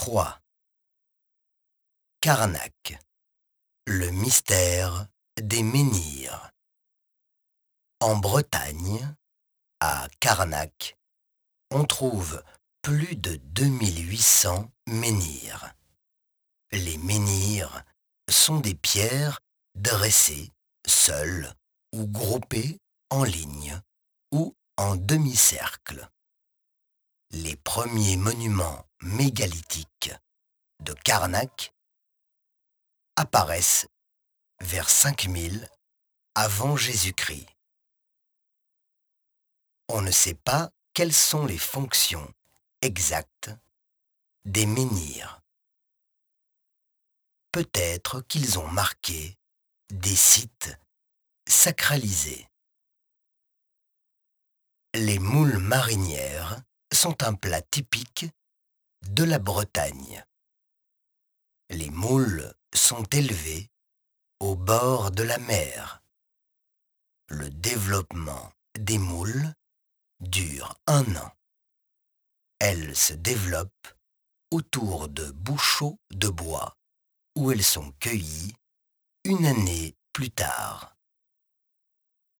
3. Carnac, le mystère des menhirs. En Bretagne, à Carnac, on trouve plus de 2800 menhirs. Les menhirs sont des pierres dressées, seules ou groupées en ligne ou en demi-cercle. Les premiers monuments mégalithiques de Carnac apparaissent vers 5000 avant Jésus-Christ. On ne sait pas quelles sont les fonctions exactes des menhirs. Peut-être qu'ils ont marqué des sites sacralisés. Les moules marinières sont un plat typique de la Bretagne. Les moules sont élevés au bord de la mer. Le développement des moules dure 1 an. Elles se développent autour de bouchots de bois où elles sont cueillies 1 année plus tard.